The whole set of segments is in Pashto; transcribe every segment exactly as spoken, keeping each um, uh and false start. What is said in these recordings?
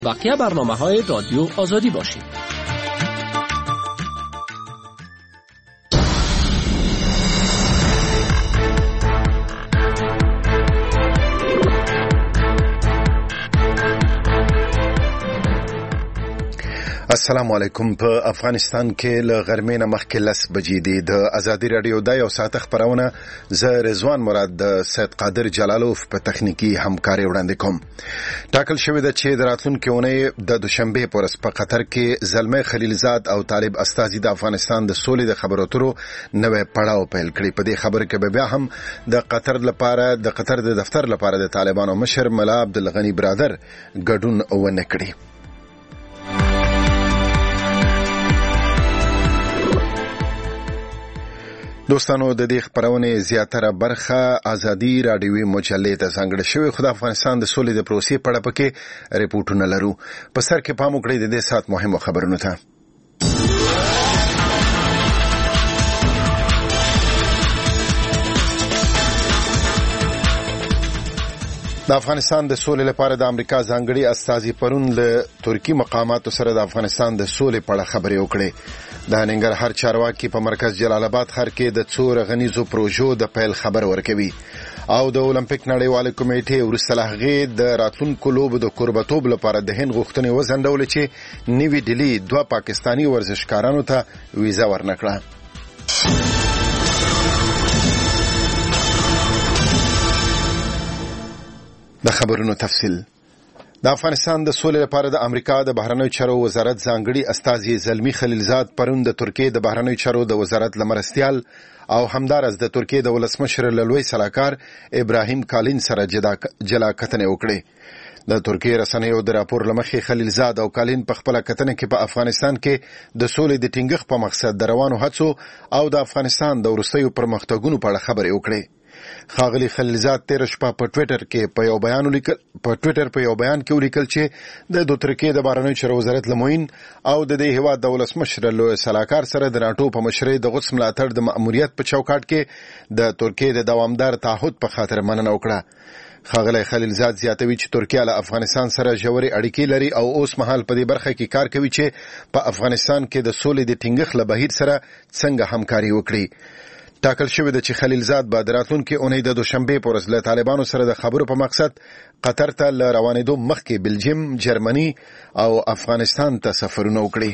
بقیه برنامه‌های رادیو آزادی باشید. السلام علیکم. په افغانستان کې له غرمې نه مخکې لس بجې دي. د ازادي رادیو د یو ساعت خبرونه زه رضوان مراد د سید قادر جلالوف په تخنیکی همکاري وړاندې کوم. ټاکل شوې ده چې د راتلونکي اونۍ د دوشنبه په ورځ په قطر کې زلمه خلیلزاد او طالب استازي د افغانستان د سولې د خبرو اترو نوې پړاو پیل کړي. په دې خبره کې به بیا هم د قطر لپاره د قطر د دفتر لپاره د طالبانو مشر ملا عبدالغنی برادر ګډون ونه کړي. دوستانو، د دې خبرونه زیاتره برخه ازادي رادیوي مجلې ته څنګه شوی خو د افغانستان د سولې د پروسې په اړه پکې ریپورتونه لرو. په سر کې پام وکړئ د دې سات مهمو خبرونو ته. د افغانستان د سولې لپاره د امریکا ځانګړي استازي پرون له ترکی مقاماتو سره د افغانستان د سولې په اړه خبرې وکړې. د ننګرهار چارواکي په مرکز جلال آباد ښار کې د څو رغنیزو پروژو د پیل خبر ورکوي او د اولمپیک نړیوال کمیټې وروسته له هغې د راتلونکو لوبو د کوربتوب لپاره د هند غوښتنې وځنډولې چې نوې ډیلي دوه پاکستاني ورزشکارانو ته ویزه ورنکړه. د خبرونو تفصیل. د افغانستان د سولې لپاره د امریکا د بهرنیو چارو وزارت ځانګړي استازي زلمی خلیلزاد پرون د ترکیې د بهرنیو چارو د وزارت لمرستیال او همدارس د ترکیې د ولسمشر لوی سلاکار ابراهیم کالین سره جلا کتنې وکړې. د ترکیې رسنیو د راپور لمخې خلیلزاد او کالین په خپل کتنه کې په افغانستان کې د سولې د ټینګښت په مقصد د روانو هڅو او د افغانستان د وروستیو پرمختګونو په اړه خبرې وکړې. خاغلی خلیلزاد تیر شپه په ټوئیټر کې په یو بیان ولیکل په ټوئیټر په یو بیان کې ولیکل چې د ترکیې د بهرنیو چارو وزارت لموین او د دې هیواد د ولسمشر لوی سلاکار سره د ناتو په مشرۍ د غوڅ ملاتړ د مأموریت په چوکاټ کې د ترکیې د دوامدار تعهد په خاطر مننه وکړه. خاغلی خلیلزاد زیاتوي چې ترکیه له افغانستان سره ژورې اړیکې لري او اوس مهال په دې برخه کې کار کوي چې په افغانستان کې د سولې د ټینګښت له بهیر سره څنګه همکاري وکړي. ټاکل شوې ده چې خلیلزاد به د راتلونکي اونۍ د دوشنبه په ورځ له طالبانو سره د خبرو په مقصد قطر ته له روانېدو مخکې بلجیم، جرمني او افغانستان ته سفرونه وکړي.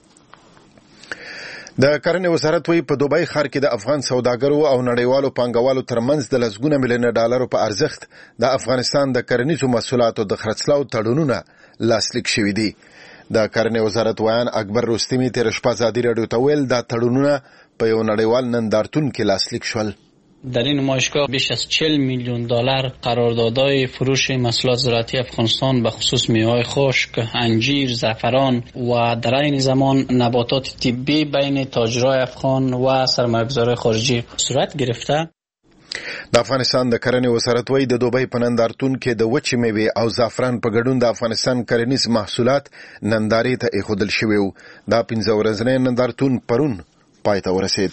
د کرنې وزارت وایي په دوبۍ ښار کې د افغان سوداګرو او نړیوالو پانګوالو ترمنځ د لسګونه میلیونه ډالرو په ارزښت د افغانستان د کرنیزو محصولاتو د خرڅلاو تړونونه لاسلیک شوي دي. د کرنې وزارت ویان اکبر رستمی تیر شپه ازادي رادیو ته ویل دا تړونونه په یو نړیوال نندارتون کې لاسلیک شول. در این نمایشگاه بیش از چهل میلیون دلار قراردادهای فروش محصولات زراعتی افغانستان به خصوص میوه‌های خشک، انجیر، زعفران و در این زمان نباتات طبی بین تاجرای افغان و سرمایه‌گذاران خارجی صورت گرفته. د افغانستان د کرنې وزارت وایي د دوبۍ په نندارتون کې د وچې میوې او زعفران په ګډون د افغانستان کرنیز محصولات نندارې ته ایښودل شوي وو. دا پنځه ورځنی نندارتون پرون پای ته ورسید.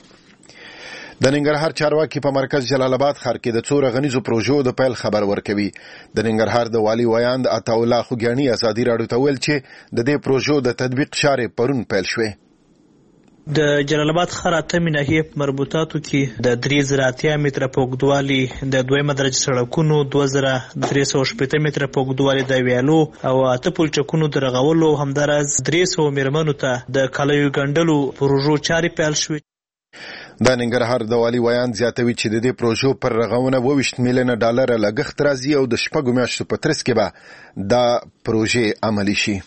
د ننګرهار چارواکي په مرکز جلال آباد ښار کې د څو رغنیزو پروژو د پیل خبر ورکوي. د ننګرهار د والي ویاند عطاالله خوګیاني ازادي رادیو ته ویل چې د دې پروژو د تطبیق چارې پرون پیل شوې. د جلال آباد ښار اتمې ناحیې په مربوطاتو کې د درې زره اتیا متره په اوږدوالي د دویمه درجه سړکونو، دوه زره درې سوه شپېته متره په اوږدوالي د ویالو او اته پلچکونو د رغولو، همداراز درې سوه میرمنو ته د کالیو ګنډلو پروژو چارې پیل شوې. د ننګرهار د والي ویان زیاتوي چې د دې پروژو پر رغونه اوویشت میلیونه ډالر لګښت راځي او د شپږو میاشتو په ترڅ کې به دا پروژې عملي شي.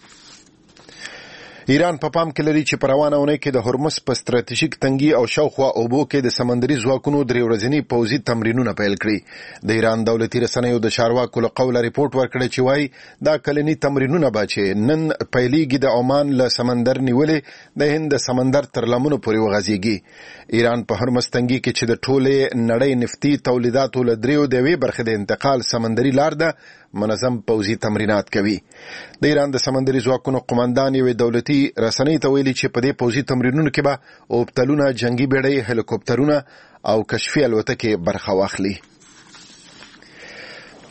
ایران په پام کې لري چې په روانه اونۍ کې د هرمز په ستراتیژیک تنګي او شاوخوا اوبو کې د سمندري ځواکونو درې ورځني پوځي تمرینونه پیل کړي. د ایران دولتي رسنیو د چارواکو له قوله ریپورت ورکړی چې وایي دا کلني تمرینونه به چې نن پیلېږي د عمان له سمندر نیولې د هند د سمندر تر لمنو پورې وغځېږي. ایران په هرمز تنګي کې چې د ټولې نړۍ نفتي تولیداتو له دریو د یوې برخې د انتقال سمندري لار ده منظم پوځي تمرینات کوي. د ایران د سمندري ځواکونو قومندان یوې دولتي رسنۍ ته ویلي چې په دې پوځي تمرینونو کې به اوبتلونه، جنگي بیړۍ، هلیکوپټرونه او کشفي الوتکې برخه واخلي.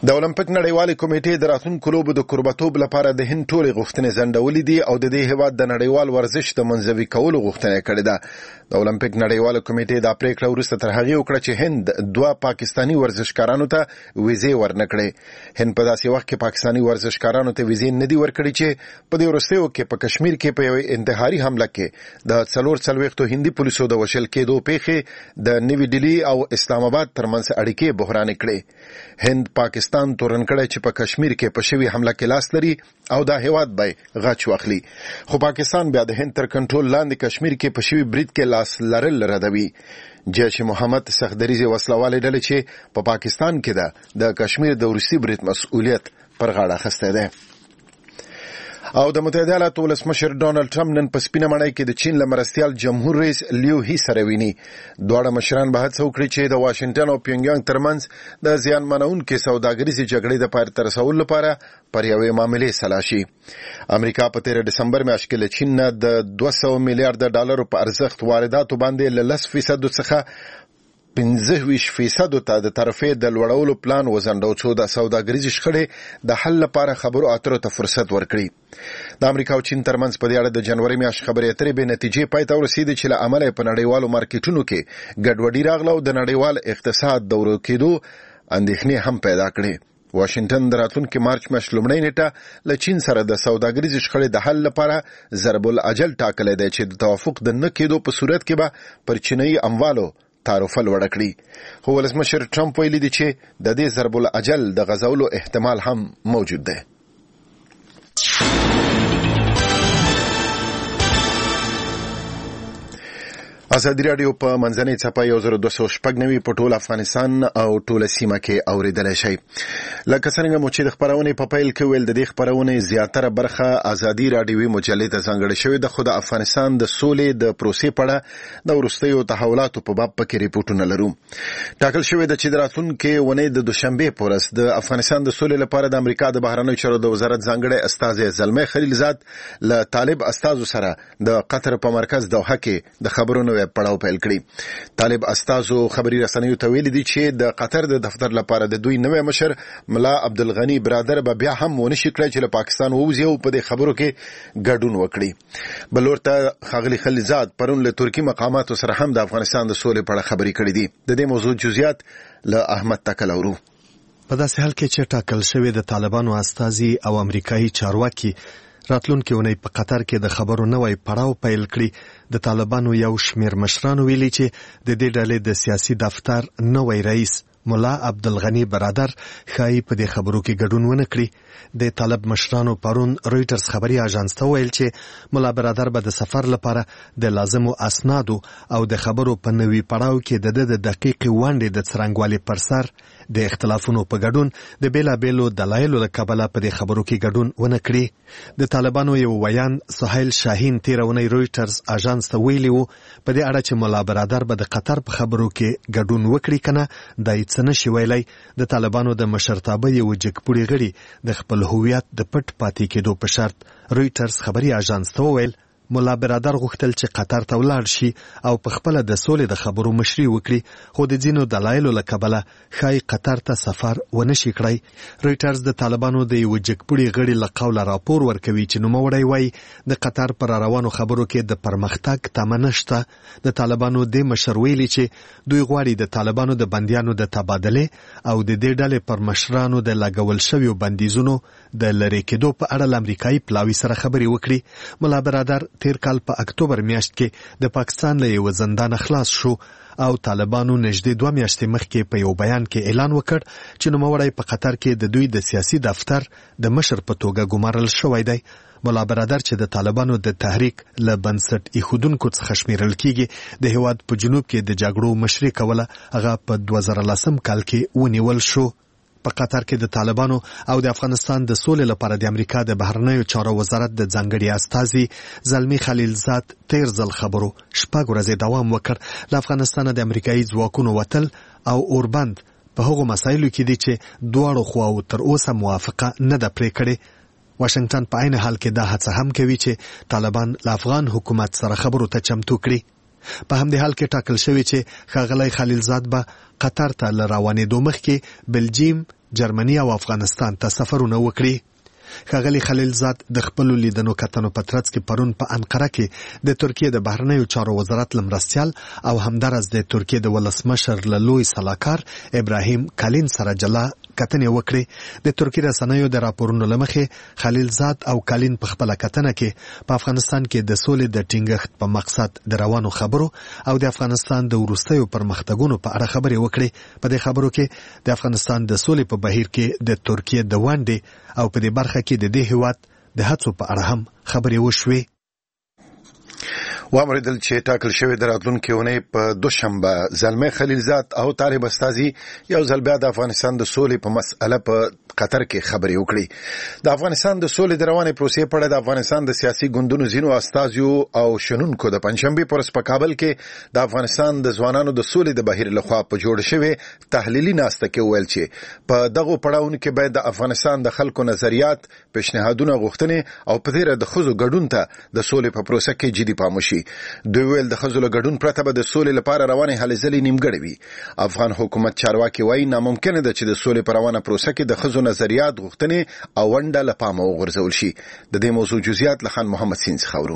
د اولمپیک نړیوالې کمیټې د راتلونکو لوبو د کوربتوب لپاره د هند ټولې غوښتنې ځنډولې دي او د دې هیواد د نړیوال ورزش د منځوي کولو غوښتنه کړې ده. د اولمپیک نړیوالې کمیټې دا پریکړه وروسته تر هغې وکړه چې هند دوه پاکستاني ورزشکارانو ته ویزې ورنکړې. هند په داسې وخت کې پاکستاني ورزشکارانو ته ویزې نه دي ورکړې چې په دې وروستیو کې په کشمیر کې په یو انتحاري حمله کې د څلور څلوېښتو هندي پولیسو د وژل کېدو پیښې د نوي ډیلي او اسلام آباد ترمنځ اړیکې بحراني کړې. هند پاکستان تورن کړی چې په کشمیر کې په شوي حمله کې لاس لري او دا هیواد به غچ واخلي، خو پاکستان بیا د هند تر کنټرول لاندې کشمیر کې په شوي برید کې لاس لرل ردوي. جیش محمد سخدریزي وسلوالې ډلې چې په پاکستان کې ده د کشمیر د وروستي برید مسؤلیت پر غاړه اخیستی دی. او د متحده ایالاتو ولسمشر ډونالډ ټرمپ نن په سپینه ماڼۍ کې د چین له مرستیال جمهور رئیس لیو هی سره ویني. دواړه مشران به هڅه وکړي چې د واشنګټن او پیونګیانګ ترمنځ د زیان منونکې سوداګریزې جګړې د پای ته رسولو لپاره پر یوې معاملې سلا شي. امریکا په تیر ډسمبر میاشت کې له چین نه د دوه سوه میلیارډ ډالرو په ارزښت وارداتو باندې له لس فیصدو څخه پنځه ویشت فیصدو ته د طرفې د لوړولو پلان وزنډو څو د سوداګریزې شخړې د حل لپاره خبرو اترو ته فرصت ورکړي. د امریکا او چین ترمنځ په دې اړه د جنوري میاشتې خبرې اترې بې نتیجې پای ته ورسېدې چې له امله په نړیوالو مارکیټونو کې ګډوډي راغله او د نړیوال اقتصاد د ورو کېدو اندېښنې هم پیدا کړې. واشنګټن د راتلونکي مارچ میاشتې لومړۍ نیټه له چین سره د سوداګریزې شخړې د حل لپاره ضرب الاجل ټاکلی دی چې د توافق د نه کېدو په صورت کې به پر چینایي اموالو تعرفه لوړه کړي. خو ولسمشر ټرمپ ویلي دی چې د دې ضرب الاجل د غځولو احتمال هم موجود دی. ازادي راډیو په منځنۍ څپه یو زر دوه سوه شپږ نوي په ټول افغانستان او ټوله سیمه کې اورېدلی شئ. لکه څرنګه مو چې د خپرونې په پیل کې ویل د دې خپرونې زیاتره برخه ازادي راډیوي مجلې ته ځانګړې شوې ده، خو د افغانستان د سولې د پروسې په اړه د وروستیو تحولاتو په باب پکې ریپورټونه لرو. ټاکل شوې ده چې د راتلونکې اونۍ د دوشنبې په ورځ د افغانستان د سولې لپاره د امریکا د بهرنیو چارو د وزارت ځانګړی استازی زلمی خلیلزاد له طالب استازو سره د قطر په مرکز دوحه کې د خبرونو پړاو پیل کړي. طالب استازو خبري رسنیو ته ویلي دي چې د قطر د دفتر لپاره د دوی نوی مشر ملا عبدالغنی برادر به بیا هم ونشي کړی چې له پاکستان ووځي او په دې خبرو کې ګډون وکړي. بل ورته ښاغلي خلیلزاد پرون له ترکي مقاماتو سره هم د افغانستان د سولې په اړه خبرې کړې دي. د دې موضوع جزئیات له احمد تکل اورو. په داسې حال کې چې ټاکل شوی د طالبانو استازي او امریکایي چارواکي راتلونکي اونۍ په قطر کې د خبرو نوی پړاو پیل کړي، د طالبانو یو شمیر مشرانو ویلي چې د دې ډلې د سیاسي دفتر نوی رئیس ملا عبدالغنی برادر ښایي په دې خبرو کې ګډون ونه کړي. د طالب مشرانو پرون رویټرز خبري اژانس ته ویل چې ملا برادر به د سفر لپاره د لازمو اسنادو او د خبرو په نوي پړاو کې د د دقیقې ونډې د څرنګوالي پر سر د اختلافونو په ګډون د بیلابیلو دلایلو له کبله په دې خبرو کې ګډون ونه کړي. د طالبانو یو ویان سهیل شاهین تیره اونۍ رویټرز اژانس ته ویلي وو په دې اړه چې ملا برادر به د قطر په خبرو کې ګډون وکړي کنه دا څه نشي ویلی. د طالبانو د مشرتابه یو جګپوړي غړي د خپل هویت د پټ پاتې کېدو په شرط رویټرز خبري اژانس ته وویل ملا برادر غوښتل چې قطر ته ولاړ شي او په خپله د سولې د خبرو مشري وکړي، خو د ځینو دلایلو له کبله ښایي قطر ته سفر ونشي کړی. رویټرز د طالبانو د یو جګپوړي غړي له قوله راپور ورکوي چې نوموړی وایي د قطر پر روانو خبرو کې د پرمختګ تمه نشته. د طالبانو د مشر ویلي چې دوی غواړي د طالبانو د بندیانو د تبادلې او د دې ډلې پر مشرانو د لګول شویو بندیزونو د لرې کېدو په اړه له امریکایي پلاوي سره خبرې وکړي. ملا برادر تیر کال په اکتوبر میاشت کې د پاکستان له یو زندان خلاص شو او طالبانو نږدې دوه میاشتې مخکې په یو بیان کې اعلان وکړ چې نوموړی په قطر کې د دوی د سیاسي دفتر د مشر په توګه ګمارل شوی دی. ملا برادر چې د طالبانو د تحریک له بنسټ ایښودونکو څخه شمیرل کیږي د هیواد په جنوب کې د جګړو مشري کوله، هغه په دوه زره لسم کال کې ونیول شو. په قطر کې د طالبانو او د افغانستان د سولې لپاره د امریکا د بهرنیو چارو وزارت د ځانګړي استازي زلمی خلیلزاد تیر ځل خبرو شپږ ورځې دوام وکړ. له افغانستانه د امریکایي ځواکونو وتل او اوربند په هغو مسایلو کې دي چې دواړو خواو تر اوسه موافقه نه ده پرې کړې. واشنګټن په عین حال کې دا هڅه هم کوي چې طالبان له افغان حکومت سره خبرو ته چمتو کړي. په همدې حال کې ټاکل شوی چې ښاغلی خلیلزاد به قطر ته له روانېدو مخکې بلجیم، جرمني او افغانستان ته سفرونه وکړي. ښاغلی خلیلزاد د خپلو لیدنو کتنو په ترڅ کې پرون په انقره کې د ترکیې د بهرنیو چارو وزارت له مرستیال او همدارس د ترکیې د ولسمشر له لوی سلاکار ابراهیم کالین سره جلا کتنې وکړې. د ترکیې رسنیو د راپورونو له مخې خلیلزاد او کالین په خپله کتنه کې په افغانستان کې د سولې د ټینګښت په مقصد د روانو خبرو او د افغانستان د وروستیو پرمختګونو په اړه خبرې وکړې. په دې خبرو کې د افغانستان د سولې په بهیر کې د ترکیې د ونډې او په دې برخه کې د دې هیواد د هڅو په اړه هم خبرې وشوې. واوریدل چې ټاکل شوی د راتلونکې اونۍ په دوشنبه زلمی خلیلزاد او طالب استازي یو ځل بیا د افغانستان د سولې په مسأله په قطر کې خبرې وکړي. د افغانستان د سولې د روانې پروسې په اړه د افغانستان د سیاسي ګوندونو ځینو استازیو او شنونکو د پنځشنبې په ورځ په کابل کې د افغانستان د ځوانانو د سولې د بهیر لخوا په جوړ شوی تحلیلي ناسته کې ویل چې په دغو پړاوونو کې باید د افغانستان د خلکو نظریات، پیشنهادونه، غوښتنې او په تیره د ښځو ګډون ته د سولې په پروسه کې جدي پام وشي. دوی ویل د ښځو له ګډون پرته به د سولې لپاره روانې هلې ځلې نیمګړې وي. افغان حکومت چارواکي وایي ناممکنه ده چې د سولې په روانه پروسه کې د ښځو نظریات، غوښتنې او ونډه له پامه وغورځول شي. د دې موضوع جزئیات له خان محمد سین څخه اورو.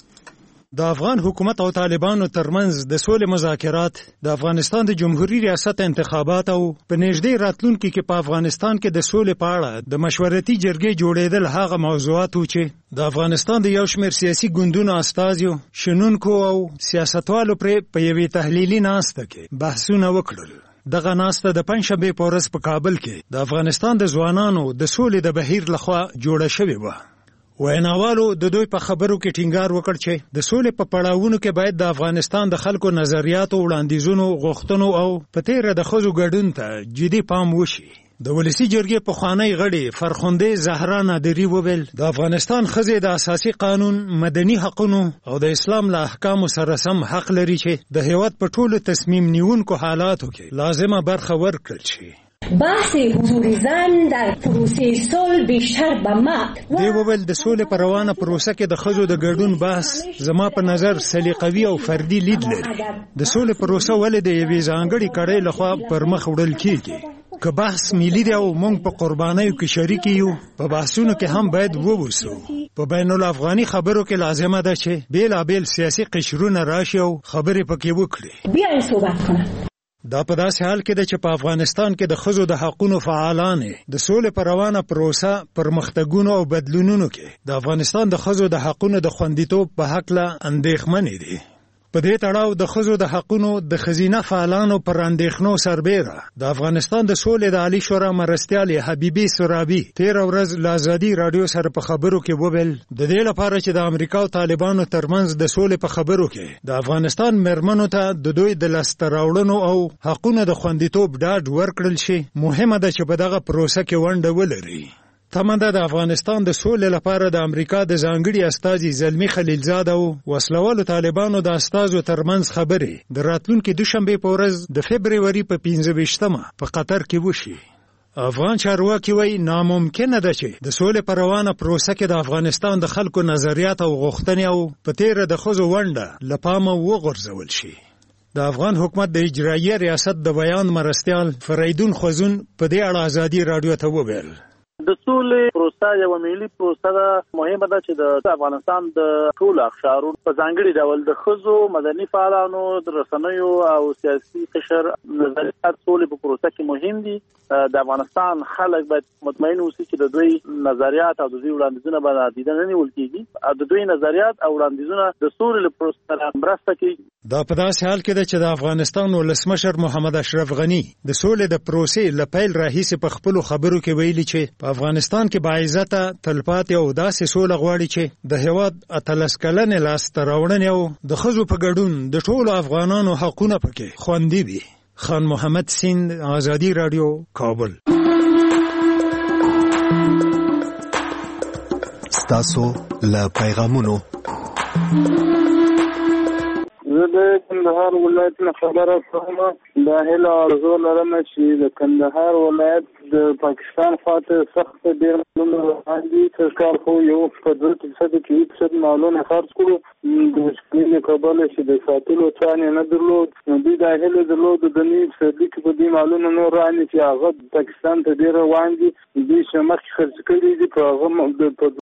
د افغان حکومت او طالبانو ترمنځ د سولې مذاکرات، د افغانستان د جمهوریت ریاست انتخابات او په نږدې راتلونکي کې په افغانستان کې د سولې په اړه د مشورتي جرګې جوړېدل هغه موضوعات وو چې د افغانستان د یو شمېر سیاسي ګوندونو استازیو، شنونکو او سیاستوالو پرې په یوې تحلیلي ناسته کې بحثونه وکړل. دغه ناسته د پنځشنبې په ورځ په کابل کې د افغانستان د ځوانانو د سولې د بهیر لخوا جوړه شوې وه. ویناوالو د دوی په خبرو کې ټینګار وکړ چې د سولې په پړاوونو کې باید د افغانستان د خلکو نظریاتو، وړاندیزونو، غوښتنو او په تیره د ښځو ګډون ته جدي پام وشي. د ولسي جرګې پخوانی غړي فرخنده زهرا نادري وویل د افغانستان ښځې د اساسي قانون، مدني حقونو او د اسلام له احکامو سره سم حق لري چې د هیواد په ټولو تصمیم نیونکو حالاتو کې لازمه برخه ورکړل شي. بحث حضور زن در پروسه صلح بیشتر به مد دی وویل د سولې په روانه پروسه کې د ښځو د ګډون بحث زما په نظر سلیقوي او فردي لید لري. د سولې پروسه ولې د یوې ځانګړې کړۍ لخوا پر مخ وړل کیږي؟ که بحث ملي دی او موږ په قربانیو کې شریک یو، په بحثونو کې هم باید ووسو. په بین الافغاني خبرو کې لازمه ده چې بیلابیل سیاسي قشرونه راشي او خبرې پکې وکړي. بیا صحبت کنه. دا په داسې حال کې ده چې په افغانستان کې د ښځو د حقونو فعالان د سولې په روانه پروسه، پرمختګونو او بدلونونو کې د افغانستان د ښځو د حقونو د خوندیتوب په هکله اندېښمنې دي. په دې تړاو د ښځو د حقونو د ښځینه فعالانو پر اندېښنو سربیره د افغانستان د سولې د عالی شورا مرستیال حبیبي سرابي تېره ورځ له ازادي راډیو سره په خبرو کې وویل د دې لپاره چې د امریکا او طالبانو ترمنځ د سولې په خبرو کې د افغانستان مېرمنو ته د دوی د لاسته راوړنو او حقونو د خوندیتوب ډاډ ورکړل شي، مهمه ده چې په دغه پروسه کې ونډه ولري. تمه ده د افغانستان د سولې لپاره د امریکا د ځانګړي استازي زلمی خلیلزاد او وسلوالو طالبانو د استازو ترمنځ خبرې د راتلونکي دوشنبې په ورځ د فبروري په پنځه ویشتمه په قطر کې وشي. افغان چارواکي وایي ناممکنه ده چې د سولې په روانه پروسه کې د افغانستان د خلکو نظریات او غوښتنې او په تیره د ښځو ونډه له پامه وغورځول شي. د افغان حکومت د اجراییه ریاست د بیان مرستیال فریدون خوزون په دې اړه ازادي راډیو ته وویل د سولې پروسه یو ملي پروسه ده. مهمه ده چې د افغانستان د ټولو اقشارو په ځانګړي ډول د ښځو، مدني فعالانو، د رسنیو او سیاسي قشر نظریات سولې په پروسه کې مهم دي. د افغانستان خلک باید مطمئن اوسي چې د دوی نظریات او د دوی وړاندیزونه به نادیده نه نیول کېږي. د دوی نظریات او وړاندیزونه د سولې له پروسې سره مرسته کوي. دا په داسې حال کې ده چې د افغانستان ولسمشر محمد اشرف غني د سولې د پروسې له پیل راهیسې په خپلو خبرو کې ویلي چې په افغانستان کې باعزته، تلپاتې او داسې سوله غواړي چې د هیواد اتلس کلنې لاسته راوړنې او د ښځو په ګډون د ټولو افغانانو حقونه پکې خوندي وي. خان محمد سیند، ازادي راډیو، کابل. ستاسو له پیغامونو زه د کندهار ولایت نه خبره کوم. د هیله ارزو لرم چې د کندهار ولایت د پاکستان خواته سخت ډیر معلومه باندې سرکار خو یو په دوه فیصد کې فیصد معلومه خرڅ کړو د مشکلې کابل چې د ساتلو ځان نه درلود نو دوی د هله درلود د نیو فیصد کې په دې معلومه نور راني چې هغه پاکستان ته ډیر وړاندې دي چې مخکې خرڅ کړي دي په هغه